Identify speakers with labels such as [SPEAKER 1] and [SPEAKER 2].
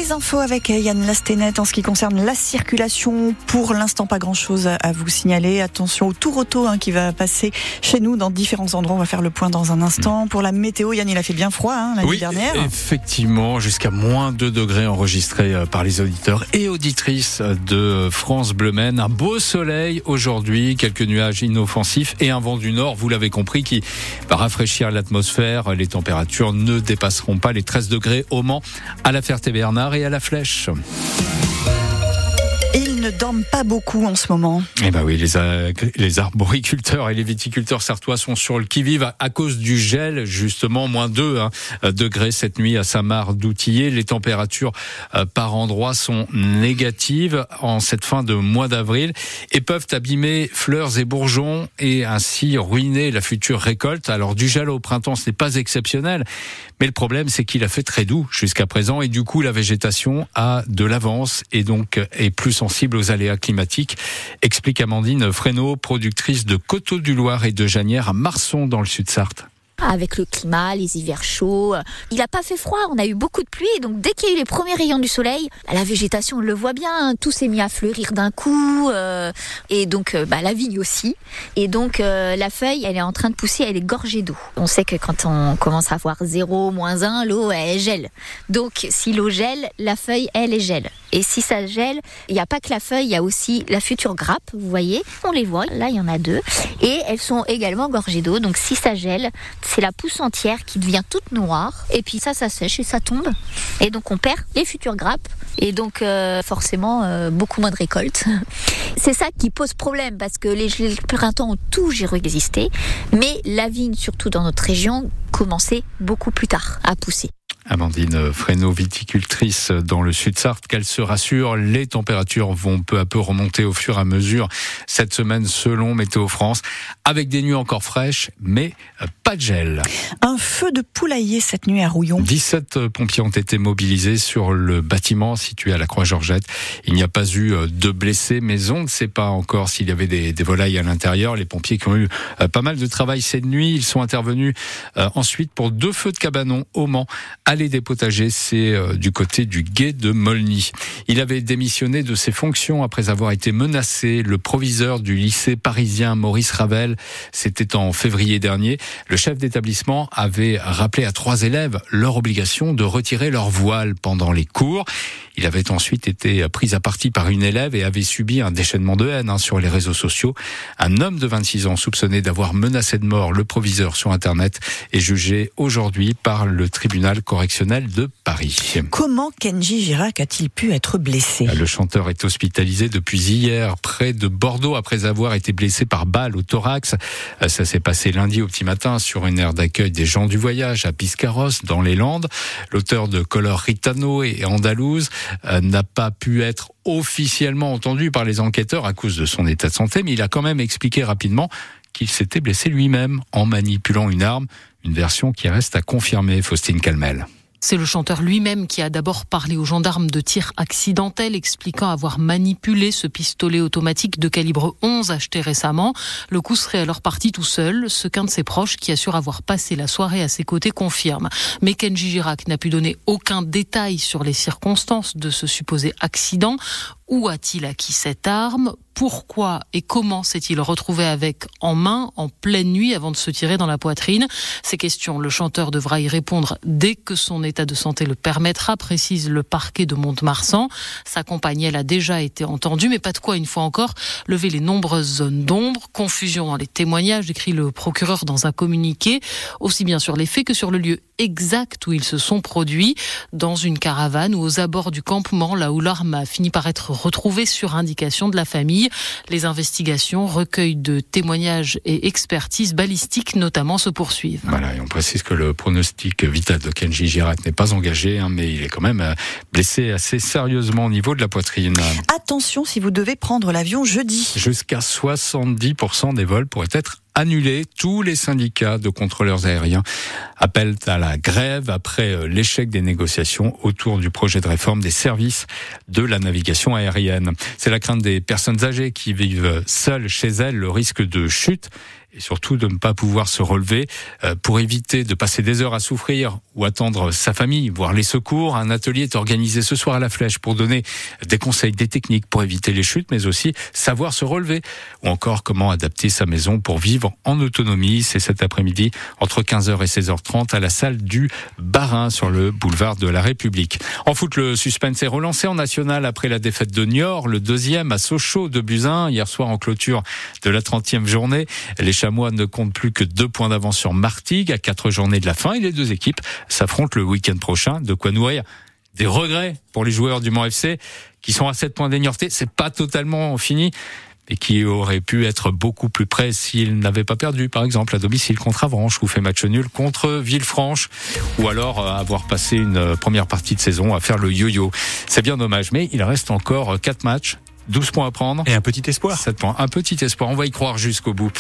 [SPEAKER 1] Les infos avec Yann Lastenet en ce qui concerne la circulation. Pour l'instant, pas grand-chose à vous signaler. Attention au tour auto qui va passer chez nous dans différents endroits. On va faire le point dans un instant. Pour la météo, Yann, il a fait bien froid l'année dernière.
[SPEAKER 2] Effectivement, jusqu'à moins 2 degrés enregistrés par les auditeurs et auditrices de France Bleu Maine. Un beau soleil aujourd'hui, quelques nuages inoffensifs et un vent du nord, vous l'avez compris, qui va rafraîchir l'atmosphère. Les températures ne dépasseront pas les 13 degrés au Mans, à la Ferté-Bernard et à la Flèche.
[SPEAKER 1] Ils ne dorment pas beaucoup en ce moment.
[SPEAKER 2] Eh ben oui, les arboriculteurs et les viticulteurs sartois sont sur le qui-vive à cause du gel, justement, moins 2 degrés cette nuit à Saint-Marc-d'Outillet. Les températures par endroits sont négatives en cette fin de mois d'avril et peuvent abîmer fleurs et bourgeons et ainsi ruiner la future récolte. Alors du gel au printemps, ce n'est pas exceptionnel, mais le problème c'est qu'il a fait très doux jusqu'à présent et du coup la végétation a de l'avance et donc est plus sensible aux aléas climatiques, explique Amandine Fresneau, productrice de Coteaux du Loir et de Janières à Marson dans le Sud-Sarthe.
[SPEAKER 3] Avec le climat, les hivers chauds, il n'a pas fait froid, on a eu beaucoup de pluie, donc dès qu'il y a eu les premiers rayons du soleil, la végétation, on le voit bien, tout s'est mis à fleurir d'un coup, et donc la vigne aussi, et donc la feuille, elle est en train de pousser, elle est gorgée d'eau. On sait que quand on commence à avoir 0, -1, l'eau, elle gèle. Donc si l'eau gèle, la feuille, elle gèle. Et si ça gèle, il n'y a pas que la feuille, il y a aussi la future grappe, vous voyez, on les voit, là il y en a 2, et elles sont également gorgées d'eau, donc si ça gèle, c'est la pousse entière qui devient toute noire, et puis ça sèche et ça tombe, et donc on perd les futures grappes, et donc forcément beaucoup moins de récoltes. C'est ça qui pose problème, parce que les printemps ont toujours existé, mais la vigne, surtout dans notre région, commençait beaucoup plus tard à pousser.
[SPEAKER 2] Amandine Fresneau, viticultrice dans le Sud-Sarthe, qu'elle se rassure, les températures vont peu à peu remonter au fur et à mesure cette semaine selon Météo France, avec des nuits encore fraîches, mais pas de gel.
[SPEAKER 1] Un feu de poulailler cette nuit à Rouillon.
[SPEAKER 2] 17 pompiers ont été mobilisés sur le bâtiment situé à la Croix-Georgette. Il n'y a pas eu de blessés, mais on ne sait pas encore s'il y avait des volailles à l'intérieur. Les pompiers qui ont eu pas mal de travail cette nuit, ils sont intervenus ensuite pour 2 feux de cabanon au Mans. Allée des potagers, c'est du côté du gué de Molny. Il avait démissionné de ses fonctions après avoir été menacé. Le proviseur du lycée parisien Maurice Ravel, c'était en février dernier. Le chef d'établissement avait rappelé à 3 élèves leur obligation de retirer leur voile pendant les cours. Il avait ensuite été pris à partie par une élève et avait subi un déchaînement de haine sur les réseaux sociaux. Un homme de 26 ans soupçonné d'avoir menacé de mort le proviseur sur Internet est jugé aujourd'hui par le tribunal correctionnel de Paris.
[SPEAKER 1] Comment Kenji Girac a-t-il pu être blessé ?
[SPEAKER 2] Le chanteur est hospitalisé depuis hier près de Bordeaux après avoir été blessé par balle au thorax. Ça s'est passé lundi au petit matin sur une aire d'accueil des gens du voyage à Biscarrosse dans les Landes. L'auteur de Color Ritano et Andalouse n'a pas pu être officiellement entendu par les enquêteurs à cause de son état de santé, mais il a quand même expliqué rapidement qu'il s'était blessé lui-même en manipulant une arme, une version qui reste à confirmer, Faustine Calmel.
[SPEAKER 4] C'est le chanteur lui-même qui a d'abord parlé aux gendarmes de tir accidentel, expliquant avoir manipulé ce pistolet automatique de calibre 11 acheté récemment. Le coup serait alors parti tout seul, ce qu'un de ses proches qui assure avoir passé la soirée à ses côtés confirme. Mais Kenji Girac n'a pu donner aucun détail sur les circonstances de ce supposé accident. Où a-t-il acquis cette arme ? Pourquoi et comment s'est-il retrouvé avec en main en pleine nuit avant de se tirer dans la poitrine ? Ces questions, le chanteur devra y répondre dès que son état de santé le permettra, précise le parquet de Mont-de-Marsan. Sa compagne, elle, a déjà été entendue, mais pas de quoi, une fois encore, lever les nombreuses zones d'ombre. Confusion dans les témoignages, écrit le procureur dans un communiqué, aussi bien sur les faits que sur le lieu exact où ils se sont produits, dans une caravane ou aux abords du campement, là où l'arme a fini par être retrouvée sur indication de la famille. Les investigations, recueil de témoignages et expertises balistiques notamment se poursuivent.
[SPEAKER 2] Voilà, et on précise que le pronostic vital de Kenji Girac n'est pas engagé, mais il est quand même blessé assez sérieusement au niveau de la poitrine.
[SPEAKER 1] Attention si vous devez prendre l'avion jeudi.
[SPEAKER 2] Jusqu'à 70% des vols pourraient être annulés. Tous les syndicats de contrôleurs aériens appellent à la grève après l'échec des négociations autour du projet de réforme des services de la navigation aérienne. C'est la crainte des personnes âgées qui vivent seules chez elles, le risque de chute et surtout de ne pas pouvoir se relever. Pour éviter de passer des heures à souffrir ou attendre sa famille, voire les secours, un atelier est organisé ce soir à la Flèche pour donner des conseils, des techniques pour éviter les chutes, mais aussi savoir se relever, ou encore comment adapter sa maison pour vivre en autonomie. C'est cet après-midi entre 15h et 16h30 à la salle du Barin sur le boulevard de la République. En foot, le suspense est relancé en national après la défaite de Niort, le deuxième à Sochaux de Buzyn, hier soir en clôture de la 30e journée. Les Chamois ne comptent plus que 2 points d'avance sur Martigues à 4 journées de la fin et les deux équipes s'affrontent le week-end prochain. De quoi nourrir des regrets pour les joueurs du Mans FC qui sont à 7 points des Niortais. C'est pas totalement fini, et qui auraient pu être beaucoup plus près s'ils n'avaient pas perdu, par exemple, à domicile contre Avranches ou fait match nul contre Villefranche, ou alors avoir passé une première partie de saison à faire le yo-yo. C'est bien dommage, mais il reste encore 4 matchs, 12 points à prendre.
[SPEAKER 5] Et un petit espoir.
[SPEAKER 2] 7 points, un petit espoir. On va y croire jusqu'au bout.